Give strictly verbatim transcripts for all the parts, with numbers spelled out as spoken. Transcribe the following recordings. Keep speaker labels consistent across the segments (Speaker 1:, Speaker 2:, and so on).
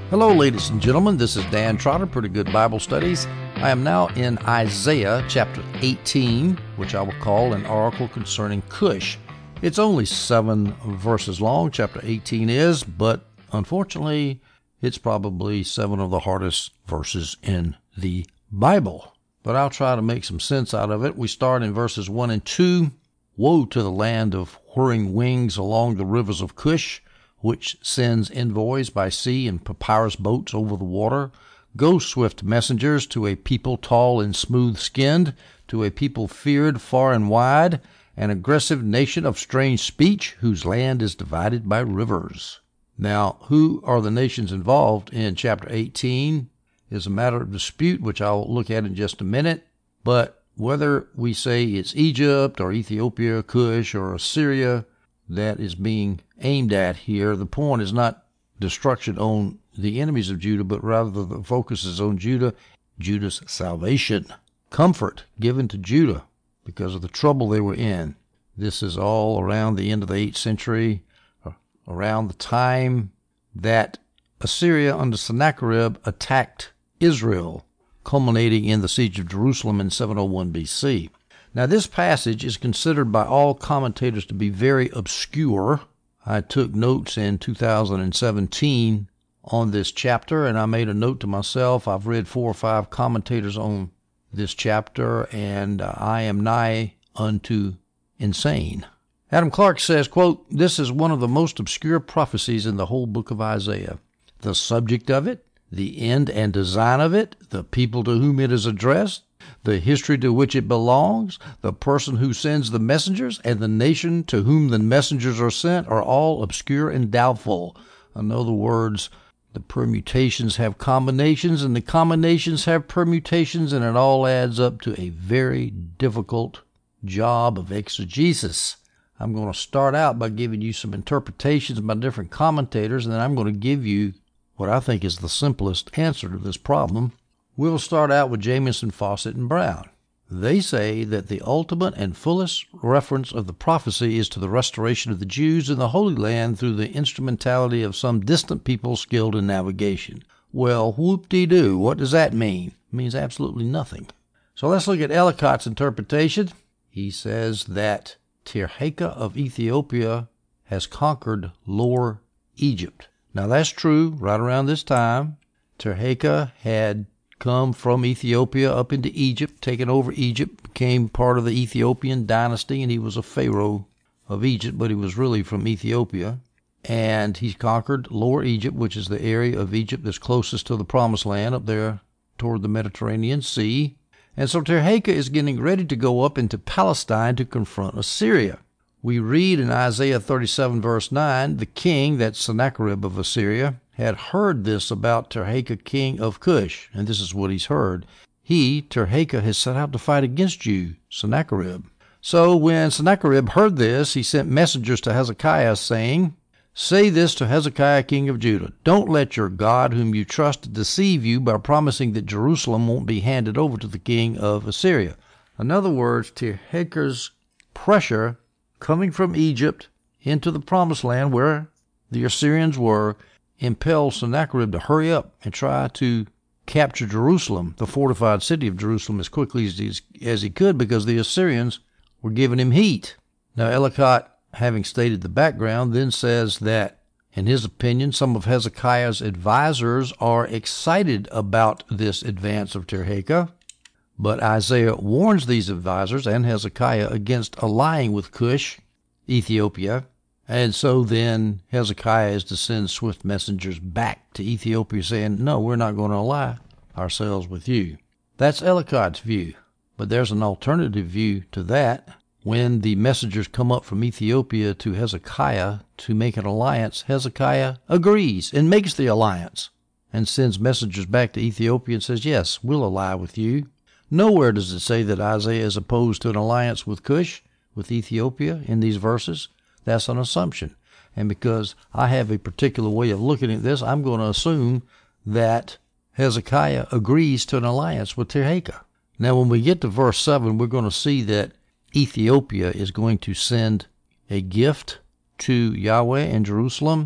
Speaker 1: Hello, ladies and gentlemen. This is Dan Trotter, Pretty Good Bible Studies. I am now in Isaiah chapter eighteen, which I will call an oracle concerning Cush. It's only seven verses long, chapter eighteen is, but unfortunately, it's probably seven of the hardest verses in the Bible. But I'll try to make some sense out of it. We start in verses one and two. Woe to the land of whirring wings along the rivers of Cush, which sends envoys by sea and papyrus boats over the water. Go, swift messengers, to a people tall and smooth-skinned, to a people feared far and wide, an aggressive nation of strange speech, whose land is divided by rivers. Now, who are the nations involved in chapter eighteen is a matter of dispute, which I'll look at in just a minute. But whether we say it's Egypt or Ethiopia, Cush, or Assyria that is being aimed at here, the point is not destruction on the enemies of Judah, but rather the focus is on Judah, Judah's salvation, comfort given to Judah because of the trouble they were in. This is all around the end of the eighth century, around the time that Assyria under Sennacherib attacked Israel, culminating in the siege of Jerusalem in seven oh one B C. Now, this passage is considered by all commentators to be very obscure. I took notes in two thousand seventeen on this chapter, and I made a note to myself. I've read four or five commentators on this chapter, and I am nigh unto insane. Adam Clarke says, quote, "This is one of the most obscure prophecies in the whole book of Isaiah. The subject of it, the end and design of it, the people to whom it is addressed, the history to which it belongs, the person who sends the messengers, and the nation to whom the messengers are sent are all obscure and doubtful." In other words, the permutations have combinations, and the combinations have permutations, and it all adds up to a very difficult job of exegesis. I'm going to start out by giving you some interpretations by different commentators, and then I'm going to give you what I think is the simplest answer to this problem. We'll start out with Jamieson, Fawcett, and Brown. They say that the ultimate and fullest reference of the prophecy is to the restoration of the Jews in the Holy Land through the instrumentality of some distant people skilled in navigation. Well, whoop-de-doo, what does that mean? It means absolutely nothing. So let's look at Ellicott's interpretation. He says that Tirhakah of Ethiopia has conquered Lower Egypt. Now that's true. Right around this time, Tirhakah had come from Ethiopia up into Egypt, taken over Egypt, became part of the Ethiopian dynasty, and he was a pharaoh of Egypt, but he was really from Ethiopia. And he conquered Lower Egypt, which is the area of Egypt that's closest to the Promised Land, up there toward the Mediterranean Sea. And so Tirhakah is getting ready to go up into Palestine to confront Assyria. We read in Isaiah thirty-seven, verse nine, the king, that's Sennacherib of Assyria, had heard this about Tirhakah, king of Cush, and this is what he's heard. He, Tirhakah, has set out to fight against you, Sennacherib. So when Sennacherib heard this, he sent messengers to Hezekiah, saying, "Say this to Hezekiah, king of Judah. Don't let your God, whom you trust, deceive you by promising that Jerusalem won't be handed over to the king of Assyria." In other words, Tirhakah's pressure coming from Egypt into the Promised Land, where the Assyrians were, impelled Sennacherib to hurry up and try to capture Jerusalem, the fortified city of Jerusalem, as quickly as he, as he could, because the Assyrians were giving him heat. Now, Ellicott, having stated the background, then says that, in his opinion, some of Hezekiah's advisors are excited about this advance of Tirhakah, but Isaiah warns these advisors and Hezekiah against allying with Cush, Ethiopia, and so then Hezekiah is to send swift messengers back to Ethiopia saying, no, we're not going to ally ourselves with you. That's Ellicott's view. But there's an alternative view to that. When the messengers come up from Ethiopia to Hezekiah to make an alliance, Hezekiah agrees and makes the alliance and sends messengers back to Ethiopia and says, yes, we'll ally with you. Nowhere does it say that Isaiah is opposed to an alliance with Cush, with Ethiopia, in these verses. That's an assumption. And because I have a particular way of looking at this, I'm going to assume that Hezekiah agrees to an alliance with Tirhakah. Now, when we get to verse seven, we're going to see that Ethiopia is going to send a gift to Yahweh in Jerusalem,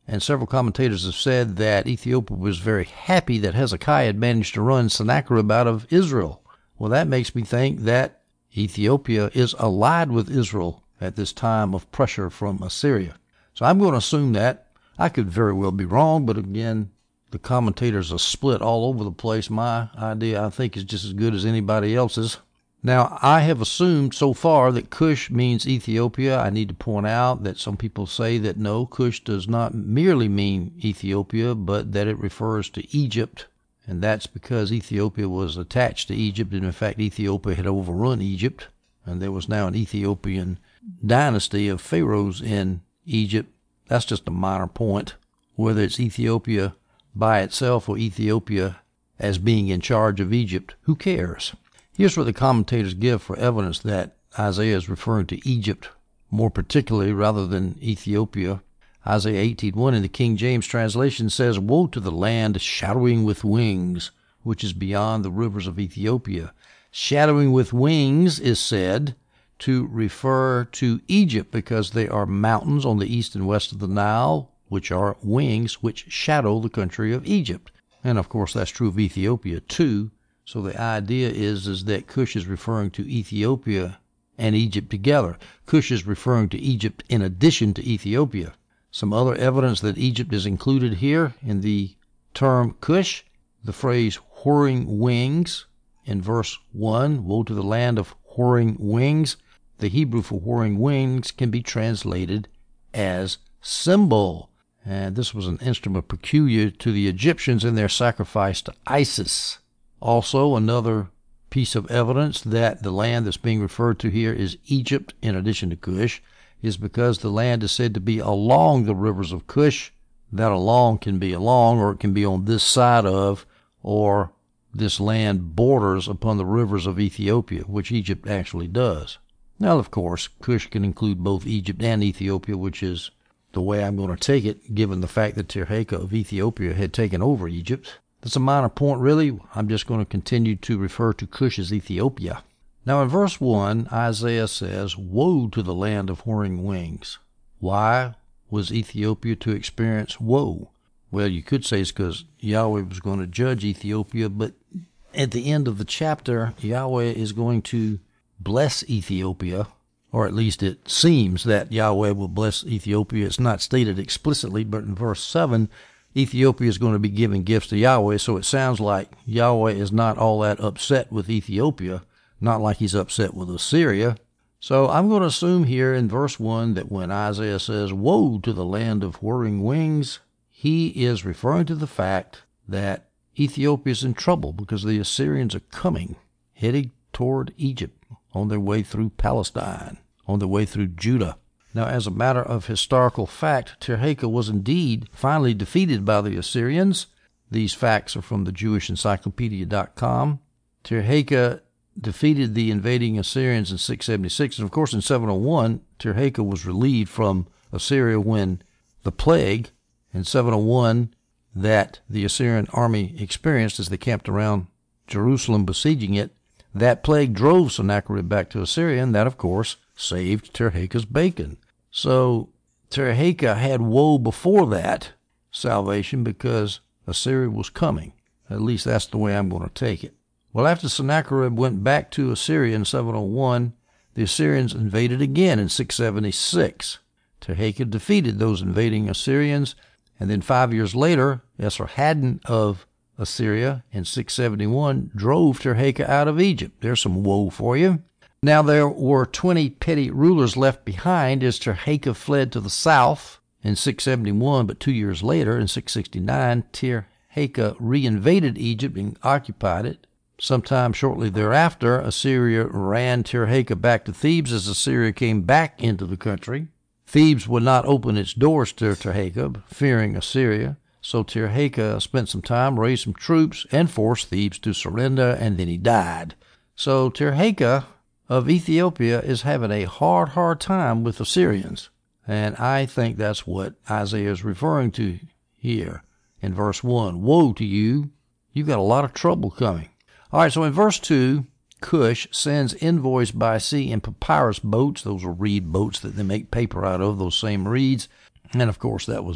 Speaker 1: And several commentators have said that Ethiopia was very happy that Hezekiah had managed to run Sennacherib out of Israel. Well, that makes me think that Ethiopia is allied with Israel at this time of pressure from Assyria. So I'm going to assume that. I could very well be wrong, but again, the commentators are split all over the place. My idea, I think, is just as good as anybody else's. Now, I have assumed so far that Cush means Ethiopia. I need to point out that some people say that no, Cush does not merely mean Ethiopia, but that it refers to Egypt. And that's because Ethiopia was attached to Egypt, and in fact, Ethiopia had overrun Egypt, and there was now an Ethiopian dynasty of pharaohs in Egypt. That's just a minor point. Whether it's Ethiopia by itself or Ethiopia as being in charge of Egypt, who cares? Here's what the commentators give for evidence that Isaiah is referring to Egypt more particularly rather than Ethiopia. Isaiah eighteen one in the King James translation says, "Woe to the land shadowing with wings, which is beyond the rivers of Ethiopia." Shadowing with wings is said to refer to Egypt because they are mountains on the east and west of the Nile, which are wings which shadow the country of Egypt. And of course that's true of Ethiopia too. So the idea is, is that Cush is referring to Ethiopia and Egypt together. Cush is referring to Egypt in addition to Ethiopia. Some other evidence that Egypt is included here in the term Cush, the phrase whoring wings in verse one, woe to the land of whoring wings. The Hebrew for whoring wings can be translated as symbol. And this was an instrument peculiar to the Egyptians in their sacrifice to Isis. Also, another piece of evidence that the land that's being referred to here is Egypt in addition to Cush is because the land is said to be along the rivers of Cush. That along can be along, or it can be on this side of, or this land borders upon the rivers of Ethiopia, which Egypt actually does. Now, of course, Cush can include both Egypt and Ethiopia, which is the way I'm going to take it, given the fact that Tirhakah of Ethiopia had taken over Egypt. That's a minor point, really. I'm just going to continue to refer to Cush as Ethiopia. Now, in verse one, Isaiah says, "Woe to the land of whoring wings." Why was Ethiopia to experience woe? Well, you could say it's because Yahweh was going to judge Ethiopia, but at the end of the chapter, Yahweh is going to bless Ethiopia, or at least it seems that Yahweh will bless Ethiopia. It's not stated explicitly, but in verse seven, Ethiopia is going to be giving gifts to Yahweh, so it sounds like Yahweh is not all that upset with Ethiopia, not like he's upset with Assyria. So I'm going to assume here in verse one that when Isaiah says, "Woe to the land of whirring wings," he is referring to the fact that Ethiopia is in trouble because the Assyrians are coming, heading toward Egypt, on their way through Palestine, on their way through Judah. Now, as a matter of historical fact, Tirhakah was indeed finally defeated by the Assyrians. These facts are from the Jewish Encyclopedia dot com. Tirhakah defeated the invading Assyrians in six seventy-six, and of course in seven oh one, Tirhakah was relieved from Assyria when the plague in seven oh one that the Assyrian army experienced as they camped around Jerusalem besieging it, that plague drove Sennacherib back to Assyria, and that, of course, saved Tirhakah's bacon. So Tirhakah had woe before that salvation because Assyria was coming. At least that's the way I'm going to take it. Well, after Sennacherib went back to Assyria in seven oh one, the Assyrians invaded again in six seventy-six. Tirhakah defeated those invading Assyrians, and then five years later, Esarhaddon of Assyria in six seventy-one drove Tirhakah out of Egypt. There's some woe for you. Now there were twenty petty rulers left behind as Tirhakah fled to the south in six seventy-one, but two years later, in six sixty-nine, Tirhakah reinvaded Egypt and occupied it. Sometime shortly thereafter, Assyria ran Tirhakah back to Thebes as Assyria came back into the country. Thebes would not open its doors to Tirhakah, fearing Assyria. So Tirhakah spent some time, raised some troops, and forced Thebes to surrender, and then he died. So Tirhakah of Ethiopia is having a hard, hard time with Assyrians. And I think that's what Isaiah is referring to here in verse one. Woe to you! You've got a lot of trouble coming. All right, so in verse two, Cush sends envoys by sea in papyrus boats. Those are reed boats that they make paper out of, those same reeds. And, of course, that was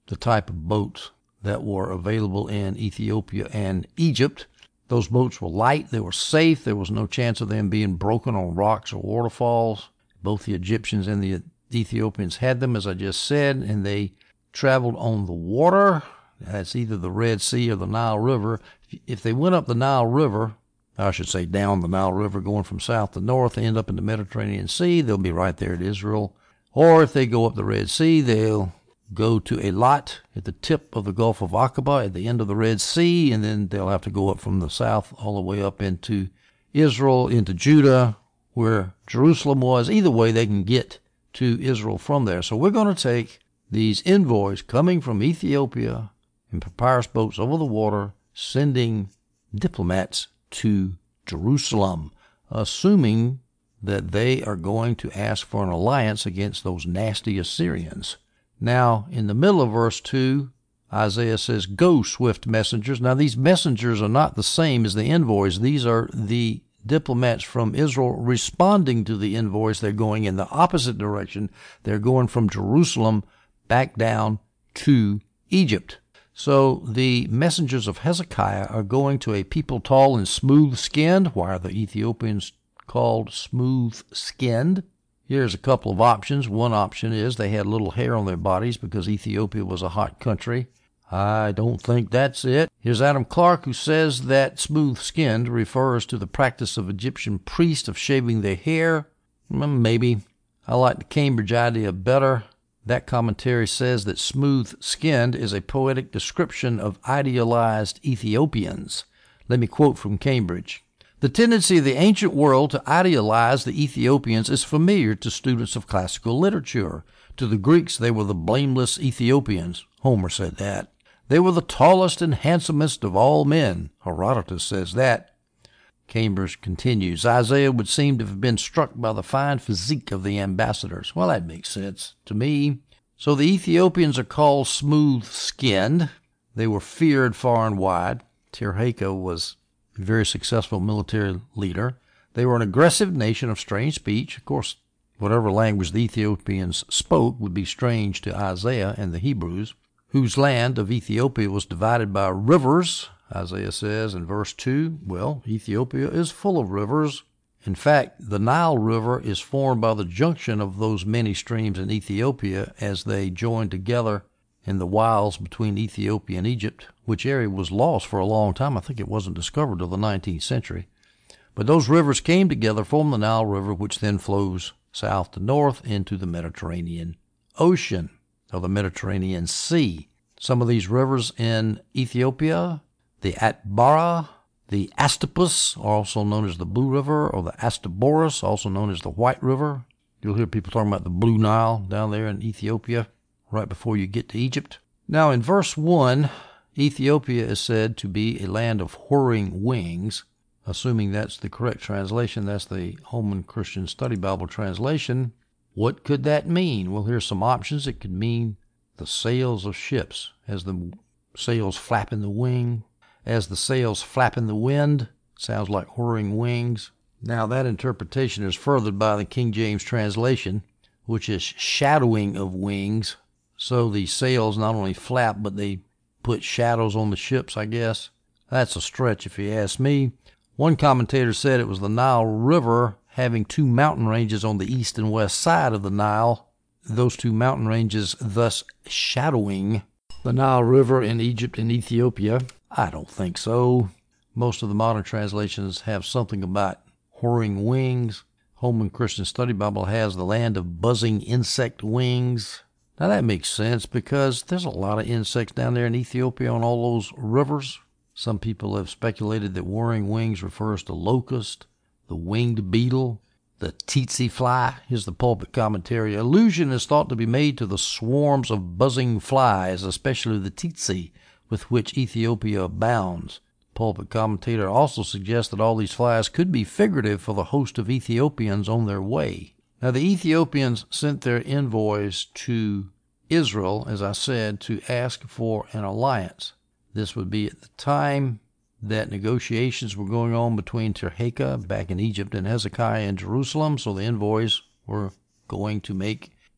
Speaker 1: the type of boats that were available in Ethiopia and Egypt. Those boats were light, they were safe, there was no chance of them being broken on rocks or waterfalls. Both the Egyptians and the Ethiopians had them, as I just said, and they traveled on the water. That's either the Red Sea or the Nile River. If they went up the Nile River, I should say down the Nile River, going from south to north, they end up in the Mediterranean Sea, they'll be right there at Israel. Or if they go up the Red Sea, they'll go to Eilat at the tip of the Gulf of Aqaba at the end of the Red Sea, and then they'll have to go up from the south all the way up into Israel, into Judah, where Jerusalem was. Either way, they can get to Israel from there. So we're going to take these envoys coming from Ethiopia in papyrus boats over the water, sending diplomats to Jerusalem, assuming that they are going to ask for an alliance against those nasty Assyrians. Now, in the middle of verse two, Isaiah says, "Go, swift messengers." Now, these messengers are not the same as the envoys. These are the diplomats from Israel responding to the envoys. They're going in the opposite direction. They're going from Jerusalem back down to Egypt. So the messengers of Hezekiah are going to a people tall and smooth-skinned. Why are the Ethiopians called smooth-skinned? Here's a couple of options. One option is they had little hair on their bodies because Ethiopia was a hot country. I don't think that's it. Here's Adam Clark, who says that smooth-skinned refers to the practice of Egyptian priests of shaving their hair. Maybe. I like the Cambridge idea better. That commentary says that smooth-skinned is a poetic description of idealized Ethiopians. Let me quote from Cambridge. The tendency of the ancient world to idealize the Ethiopians is familiar to students of classical literature. To the Greeks, they were the blameless Ethiopians. Homer said that. They were the tallest and handsomest of all men. Herodotus says that. Cambridge continues, Isaiah would seem to have been struck by the fine physique of the ambassadors. Well, that makes sense to me. So the Ethiopians are called smooth-skinned. They were feared far and wide. Tirhakah was a very successful military leader. They were an aggressive nation of strange speech. Of course, whatever language the Ethiopians spoke would be strange to Isaiah and the Hebrews, whose land of Ethiopia was divided by rivers. Isaiah says in verse two, well, Ethiopia is full of rivers. In fact, the Nile River is formed by the junction of those many streams in Ethiopia as they join together in the wilds between Ethiopia and Egypt, which area was lost for a long time. I think it wasn't discovered till the nineteenth century. But those rivers came together, form the Nile River, which then flows south to north into the Mediterranean Ocean, or the Mediterranean Sea. Some of these rivers in Ethiopia, the Atbara, the Astapus, also known as the Blue River, or the Astaboras, also known as the White River. You'll hear people talking about the Blue Nile down there in Ethiopia, right before you get to Egypt. Now, in verse one, Ethiopia is said to be a land of whirring wings. Assuming that's the correct translation, that's the Holman Christian Study Bible translation. What could that mean? Well, here's some options. It could mean the sails of ships, as the sails flap in the wing, as the sails flap in the wind. Sounds like whirring wings. Now, that interpretation is furthered by the King James translation, which is shadowing of wings. So the sails not only flap, but they put shadows on the ships, I guess. That's a stretch if you ask me. One commentator said it was the Nile River having two mountain ranges on the east and west side of the Nile, those two mountain ranges thus shadowing the Nile River in Egypt and Ethiopia. I don't think so. Most of the modern translations have something about whirring wings. Holman Christian Study Bible has the land of buzzing insect wings. Now that makes sense because there's a lot of insects down there in Ethiopia on all those rivers. Some people have speculated that whirring wings refers to locust, the winged beetle, the tsetse fly. Here's the pulpit commentary. Allusion is thought to be made to the swarms of buzzing flies, especially the tsetse, with which Ethiopia abounds. Pulpit commentator also suggests that all these flies could be figurative for the host of Ethiopians on their way. Now, the Ethiopians sent their envoys to Israel, as I said, to ask for an alliance. This would be at the time that negotiations were going on between Tirhakah back in Egypt and Hezekiah in Jerusalem, so the envoys were going to make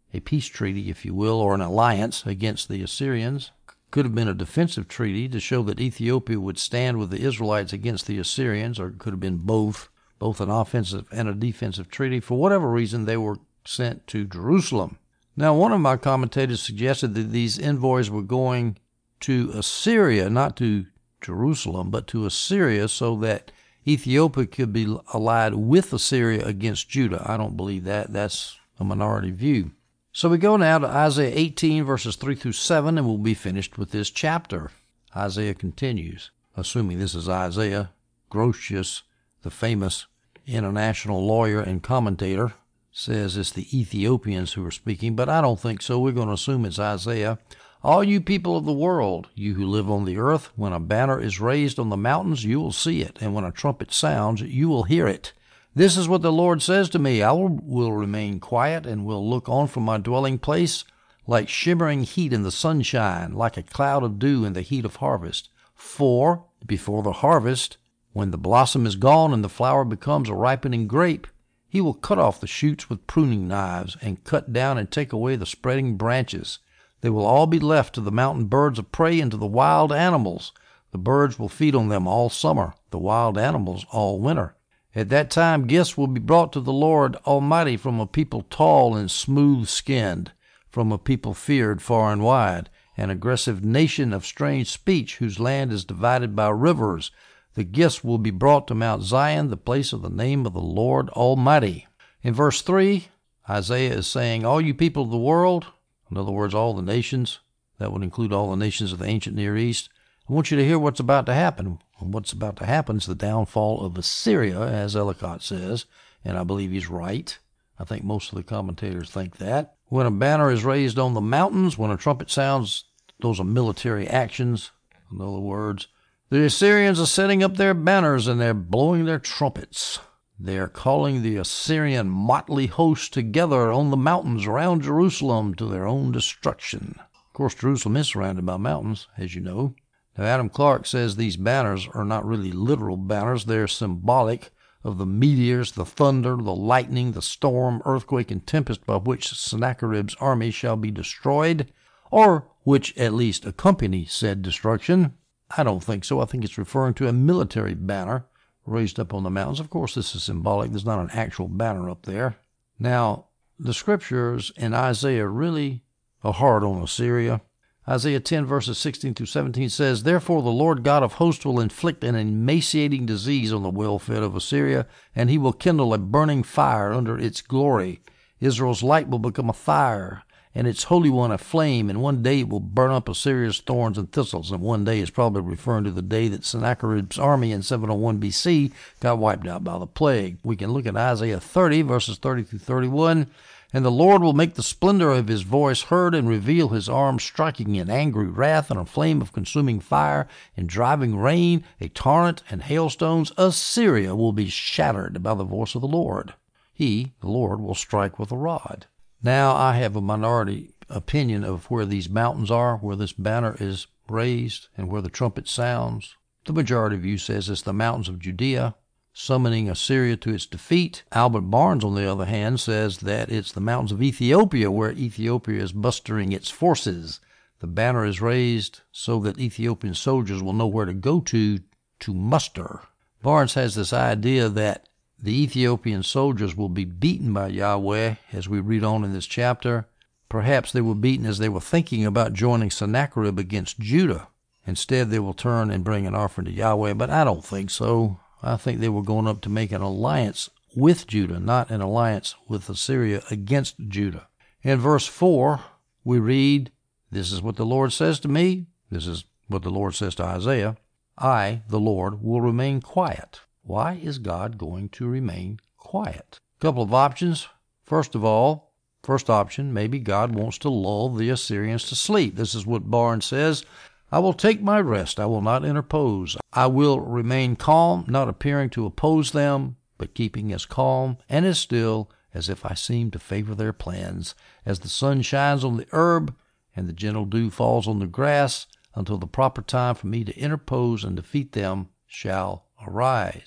Speaker 1: a peace treaty, if you will, or an alliance against the Assyrians. Could have been a defensive treaty to show that Ethiopia would stand with the Israelites against the Assyrians, or it could have been both, both an offensive and a defensive treaty. For whatever reason, they were sent to Jerusalem. Now, one of my commentators suggested that these envoys were going to Assyria, not to Jerusalem, but to Assyria, so that Ethiopia could be allied with Assyria against Judah. I don't believe that. That's a minority view. So we go now to Isaiah eighteen, verses three through seven, and we'll be finished with this chapter. Isaiah continues, assuming this is Isaiah. Grotius, the famous international lawyer and commentator, says it's the Ethiopians who are speaking, but I don't think so. We're going to assume it's Isaiah. All you people of the world, you who live on the earth, when a banner is raised on the mountains, you will see it, and when a trumpet sounds, you will hear it. This is what the Lord says to me, I will, will remain quiet and will look on from my dwelling place like shimmering heat in the sunshine, like a cloud of dew in the heat of harvest. For before the harvest, when the blossom is gone and the flower becomes a ripening grape, he will cut off the shoots with pruning knives and cut down and take away the spreading branches. They will all be left to the mountain birds of prey and to the wild animals. The birds will feed on them all summer, the wild animals all winter. At that time gifts will be brought to the Lord Almighty from a people tall and smooth-skinned, from a people feared far and wide, an aggressive nation of strange speech whose land is divided by rivers. The gifts will be brought to Mount Zion, the place of the name of the Lord Almighty. In verse three, Isaiah is saying, all you people of the world, in other words, all the nations, that would include all the nations of the ancient Near East, I want you to hear what's about to happen. And what's about to happen is the downfall of Assyria, as Ellicott says, and I believe he's right. I think most of the commentators think that. When a banner is raised on the mountains, when a trumpet sounds, those are military actions. In other words, the Assyrians are setting up their banners and they're blowing their trumpets. They're calling the Assyrian motley host together on the mountains around Jerusalem to their own destruction. Of course, Jerusalem is surrounded by mountains, as you know. Now, Adam Clarke says these banners are not really literal banners. They're symbolic of the meteors, the thunder, the lightning, the storm, earthquake, and tempest by which Sennacherib's army shall be destroyed, or which at least accompany said destruction. I don't think so. I think it's referring to a military banner raised up on the mountains. Of course, this is symbolic. There's not an actual banner up there. Now, the scriptures in Isaiah really are hard on Assyria. Isaiah ten, verses sixteen through seventeen says, Therefore the Lord God of hosts will inflict an emaciating disease on the well-fed of Assyria, and he will kindle a burning fire under its glory. Israel's light will become a fire, and its Holy One a flame, and one day it will burn up Assyria's thorns and thistles. And one day is probably referring to the day that Sennacherib's army in seven oh one B C got wiped out by the plague. We can look at Isaiah thirty, verses thirty through thirty-one. And the Lord will make the splendor of his voice heard and reveal his arm striking in angry wrath and a flame of consuming fire and driving rain, a torrent and hailstones. Assyria will be shattered by the voice of the Lord. He, the Lord, will strike with a rod. Now I have a minority opinion of where these mountains are, where this banner is raised, and where the trumpet sounds. The majority view says it's the mountains of Judea, summoning Assyria to its defeat. Albert Barnes, on the other hand, says that it's the mountains of Ethiopia, where Ethiopia is mustering its forces. The banner is raised so that Ethiopian soldiers will know where to go to to muster. Barnes has this idea that the Ethiopian soldiers will be beaten by Yahweh, as we read on in this chapter. Perhaps they were beaten as they were thinking about joining Sennacherib against Judah. Instead, they will turn and bring an offering to Yahweh, but I don't think so. I think they were going up to make an alliance with Judah, not an alliance with Assyria against Judah. In verse four, we read, This is what the Lord says to me. This is what the Lord says to Isaiah. I, the Lord, will remain quiet. Why is God going to remain quiet? A couple of options. First of all, first option, maybe God wants to lull the Assyrians to sleep. This is what Barnes says. I will take my rest. I will not interpose. I will remain calm, not appearing to oppose them, but keeping as calm and as still as if I seemed to favor their plans, as the sun shines on the herb and the gentle dew falls on the grass, until the proper time for me to interpose and defeat them shall arise.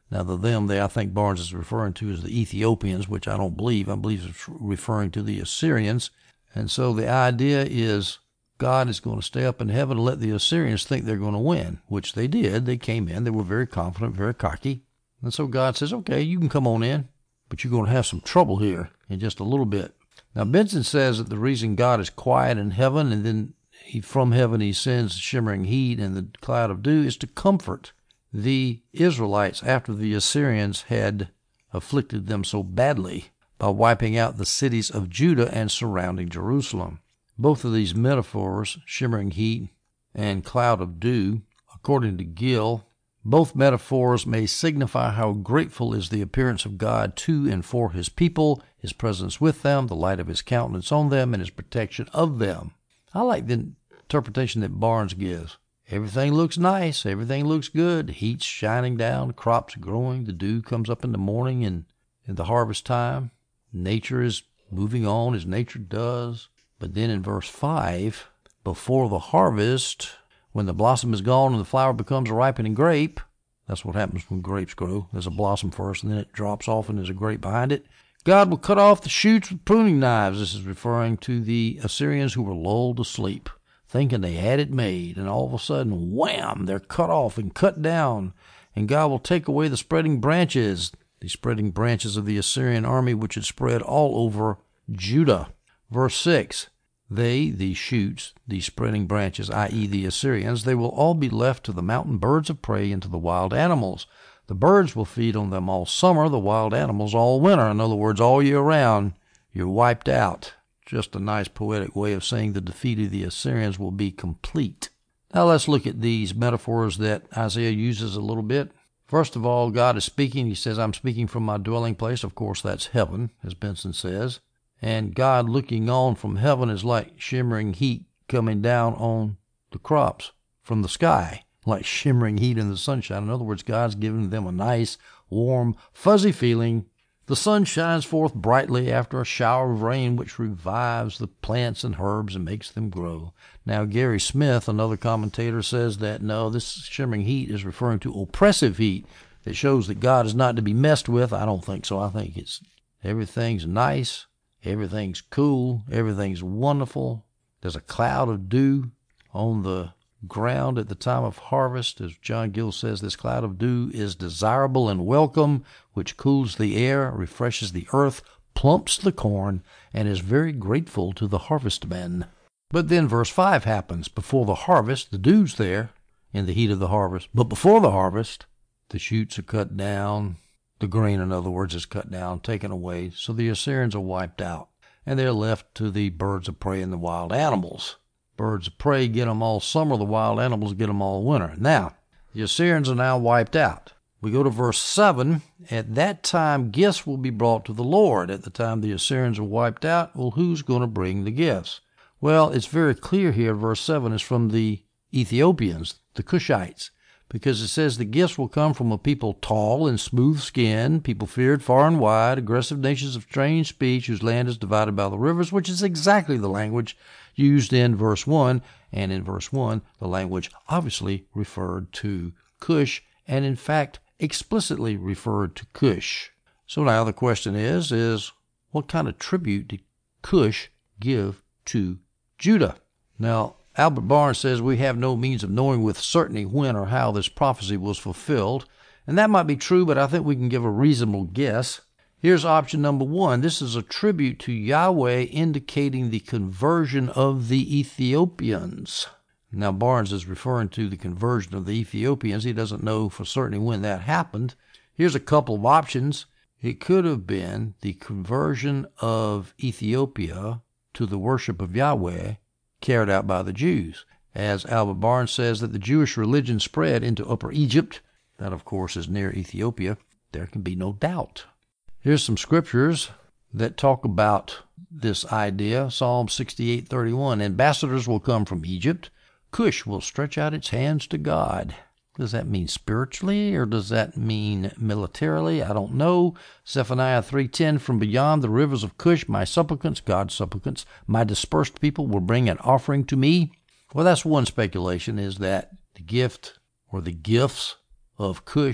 Speaker 1: Now, the them there I think Barnes is referring to is the Ethiopians, which I don't believe. I believe it's referring to the Assyrians. And so the idea is God is going to stay up in heaven and let the Assyrians think they're going to win, which they did. They came in. They were very confident, very cocky. And so God says, okay, you can come on in, but you're going to have some trouble here in just a little bit. Now, Benson says that the reason God is quiet in heaven and then he, from heaven he sends shimmering heat and the cloud of dew is to comfort the Israelites after the Assyrians had afflicted them so badly by wiping out the cities of Judah and surrounding Jerusalem. Both of these metaphors, shimmering heat and cloud of dew, according to Gill, both metaphors may signify how grateful is the appearance of God to and for his people, his presence with them, the light of his countenance on them, and his protection of them. I like the interpretation that Barnes gives. Everything looks nice. Everything looks good. Heat's shining down. Crops growing. The dew comes up in the morning and in the harvest time. Nature is moving on as nature does. But then in verse five, before the harvest, when the blossom is gone and the flower becomes a ripening grape, that's what happens when grapes grow. There's a blossom first and then it drops off and there's a grape behind it. God will cut off the shoots with pruning knives. This is referring to the Assyrians who were lulled to sleep, thinking they had it made, and all of a sudden, wham, they're cut off and cut down, and God will take away the spreading branches, the spreading branches of the Assyrian army, which had spread all over Judah. Verse six, they, the shoots, the spreading branches, that is the Assyrians, they will all be left to the mountain birds of prey and to the wild animals. The birds will feed on them all summer, the wild animals all winter. In other words, all year round, you're wiped out. Just a nice poetic way of saying the defeat of the Assyrians will be complete. Now let's look at these metaphors that Isaiah uses a little bit. First of all, God is speaking. He says, I'm speaking from my dwelling place. Of course, that's heaven, as Benson says. And God looking on from heaven is like shimmering heat coming down on the crops from the sky, like shimmering heat in the sunshine. In other words, God's giving them a nice, warm, fuzzy feeling. The sun shines forth brightly after a shower of rain, which revives the plants and herbs and makes them grow. Now, Gary Smith, another commentator, says that no, this shimmering heat is referring to oppressive heat that shows that God is not to be messed with. I don't think so. I think it's everything's nice, everything's cool, everything's wonderful. There's a cloud of dew on the ground at the time of harvest. As John Gill says, this cloud of dew is desirable and welcome, which cools the air, refreshes the earth, plumps the corn, and is very grateful to the harvestmen. But then verse five happens. Before the harvest, the dew's there in the heat of the harvest. But before the harvest, the shoots are cut down. The grain, in other words, is cut down, taken away. So the Assyrians are wiped out, and they're left to the birds of prey and the wild animals. Birds of prey get them all summer. The wild animals get them all winter. Now, the Assyrians are now wiped out. We go to verse seven. At that time, gifts will be brought to the Lord. At the time the Assyrians are wiped out, well, who's going to bring the gifts? Well, it's very clear here. Verse seven is from the Ethiopians, the Cushites, because it says the gifts will come from a people tall and smooth-skinned, people feared far and wide, aggressive nations of strange speech, whose land is divided by the rivers, which is exactly the language used in verse one, and in verse one, the language obviously referred to Cush, and in fact explicitly referred to Cush. So now the question is, is what kind of tribute did Cush give to Judah? Now, Albert Barnes says we have no means of knowing with certainty when or how this prophecy was fulfilled, and that might be true, but I think we can give a reasonable guess. Here's option number one. This is a tribute to Yahweh indicating the conversion of the Ethiopians. Now, Barnes is referring to the conversion of the Ethiopians. He doesn't know for certain when that happened. Here's a couple of options. It could have been the conversion of Ethiopia to the worship of Yahweh carried out by the Jews. As Albert Barnes says that the Jewish religion spread into Upper Egypt. That, of course, is near Ethiopia. There can be no doubt. Here's some scriptures that talk about this idea. Psalm sixty-eight thirty-one. Ambassadors will come from Egypt. Cush will stretch out its hands to God. Does that mean spiritually or does that mean militarily? I don't know. Zephaniah three ten. From beyond the rivers of Cush, my supplicants, God's supplicants, my dispersed people will bring an offering to me. Well, that's one speculation, is that the gift or the gifts of Cush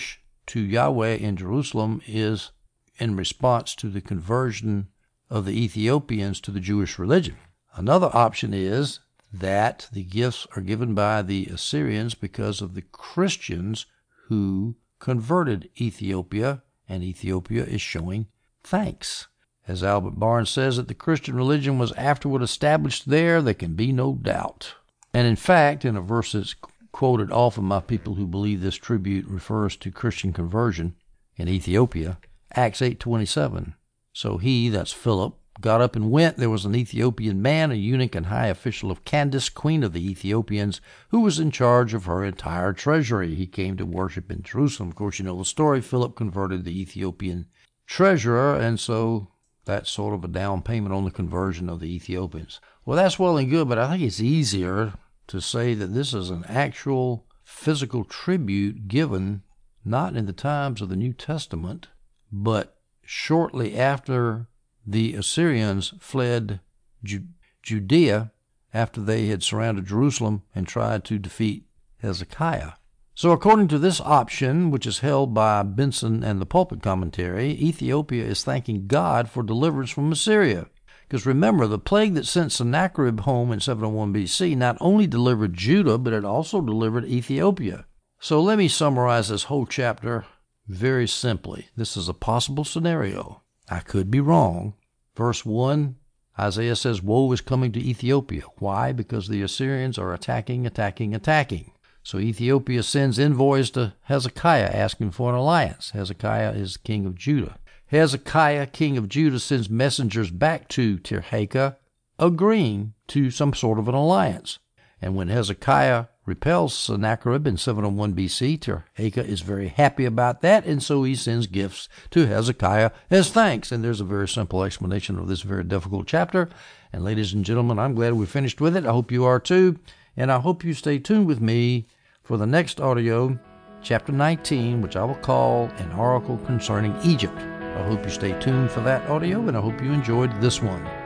Speaker 1: to Yahweh in Jerusalem is in response to the conversion of the Ethiopians to the Jewish religion. Another option is that the gifts are given by the Assyrians because of the Christians who converted Ethiopia, and Ethiopia is showing thanks. As Albert Barnes says, that the Christian religion was afterward established there, there can be no doubt. And in fact, in a verse that's quoted often by people who believe this tribute refers to Christian conversion in Ethiopia, Acts eight twenty-seven. So he, that's Philip, got up and went. There was an Ethiopian man, a eunuch and high official of Candace, queen of the Ethiopians, who was in charge of her entire treasury. He came to worship in Jerusalem. Of course, you know the story. Philip converted the Ethiopian treasurer, and so that's sort of a down payment on the conversion of the Ethiopians. Well, that's well and good, but I think it's easier to say that this is an actual physical tribute given not in the times of the New Testament, but shortly after the Assyrians fled Ju- Judea after they had surrounded Jerusalem and tried to defeat Hezekiah. So according to this option, which is held by Benson and the Pulpit Commentary, Ethiopia is thanking God for deliverance from Assyria. Because remember, the plague that sent Sennacherib home in seven oh one B C not only delivered Judah, but it also delivered Ethiopia. So let me summarize this whole chapter very simply. This is a possible scenario. I could be wrong. Verse one, Isaiah says, woe is coming to Ethiopia. Why? Because the Assyrians are attacking, attacking, attacking. So Ethiopia sends envoys to Hezekiah asking for an alliance. Hezekiah is king of Judah. Hezekiah, king of Judah, sends messengers back to Tirhakah, agreeing to some sort of an alliance. And when Hezekiah repels Sennacherib in seven oh one B C, Tirhakah is very happy about that, and so he sends gifts to Hezekiah as thanks. And there's a very simple explanation of this very difficult chapter. And ladies and gentlemen, I'm glad we finished with it. I hope you are too. And I hope you stay tuned with me for the next audio, chapter nineteen, which I will call An Oracle Concerning Egypt. I hope you stay tuned for that audio, and I hope you enjoyed this one.